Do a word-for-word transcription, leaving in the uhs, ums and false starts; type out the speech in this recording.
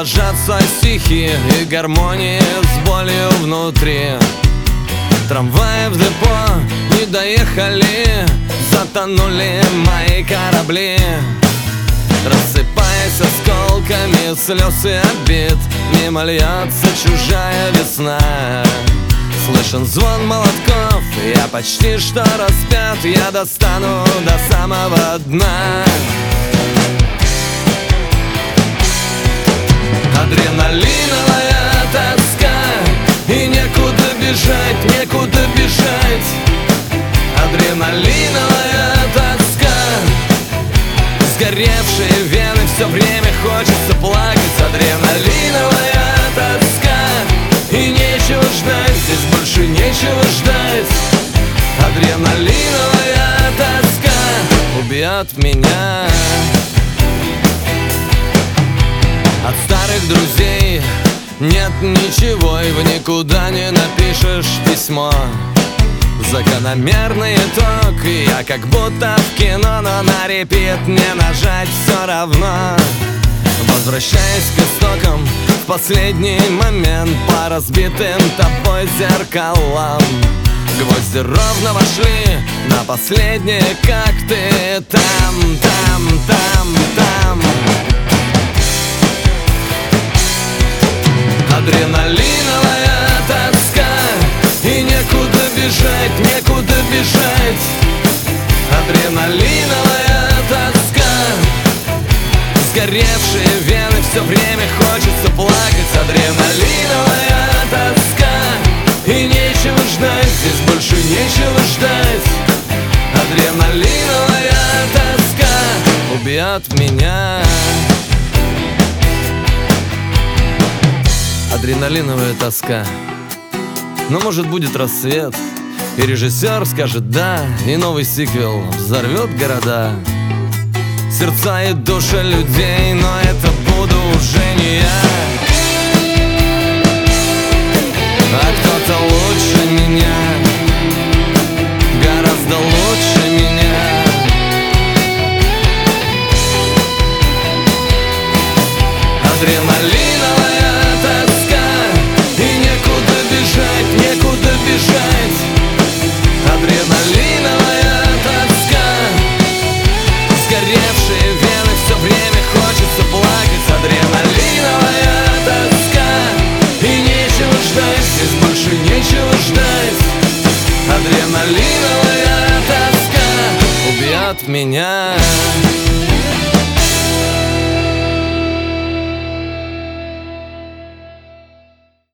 ложатся стихи и гармонии с болью внутри. Трамваи в депо не доехали, затонули мои корабли. Рассыпаясь осколками слез и обид, мимо льется чужая весна. Слышен звон молотков, я почти что распят, я достану до самого дна. Адреналиновая тоска, и некуда бежать, некуда бежать. Адреналиновая тоска, сгоревшие вены, все время хочется плакать. Адреналиновая тоска, и нечего ждать, здесь больше нечего ждать. Адреналиновая тоска убьет меня. От старых друзей нет ничего, и в никуда не напишешь письмо. Закономерный итог, я как будто в кино, но на репит не нажать все равно. Возвращаясь к истокам, в последний момент по разбитым тобой зеркалам. Гвозди ровно вошли на последнее, как ты там, там, там, там. Адреналиновая тоска, и некуда бежать, некуда бежать. Адреналиновая тоска, сгоревшие вены, все время хочется плакать. Адреналиновая тоска, и нечего ждать, здесь больше нечего ждать. Адреналиновая тоска убьет меня. Адреналиновая тоска. Но может будет рассвет, и режиссер скажет да, и новый сиквел взорвет города, сердца и души людей, но это буду уже не я. А кто-то лучше меня, гораздо лучше меня. Адреналиновая тоска, и некуда бежать, некуда бежать. Адреналиновая тоска, сгоревшие вены, все время хочется плакать. Адреналиновая тоска, и нечего ждать, здесь больше нечего ждать. Адреналиновая тоска убьет меня.